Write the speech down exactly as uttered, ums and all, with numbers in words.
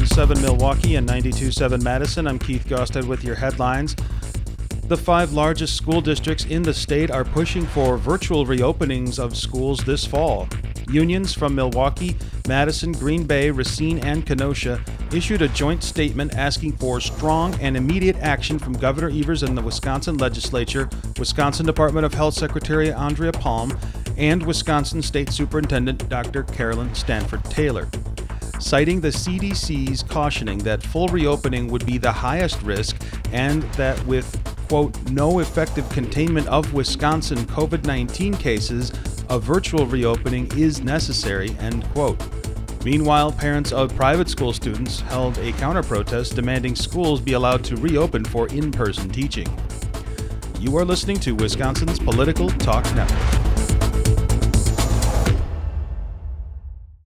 point seven Milwaukee and ninety-two point seven Madison. I'm Keith Gosted with your headlines. The five largest school districts in the state are pushing for virtual reopenings of schools this fall. Unions from Milwaukee, Madison, Green Bay, Racine, and Kenosha issued a joint statement asking for strong and immediate action from Governor Evers and the Wisconsin legislature, Wisconsin Department of Health Secretary Andrea Palm, and Wisconsin State Superintendent Doctor Carolyn Stanford Taylor. Citing the C D C's cautioning that full reopening would be the highest risk and that with, quote, no effective containment of Wisconsin COVID nineteen cases, a virtual reopening is necessary, end quote. Meanwhile, parents of private school students held a counter-protest demanding schools be allowed to reopen for in-person teaching. You are listening to Wisconsin's Political Talk Network.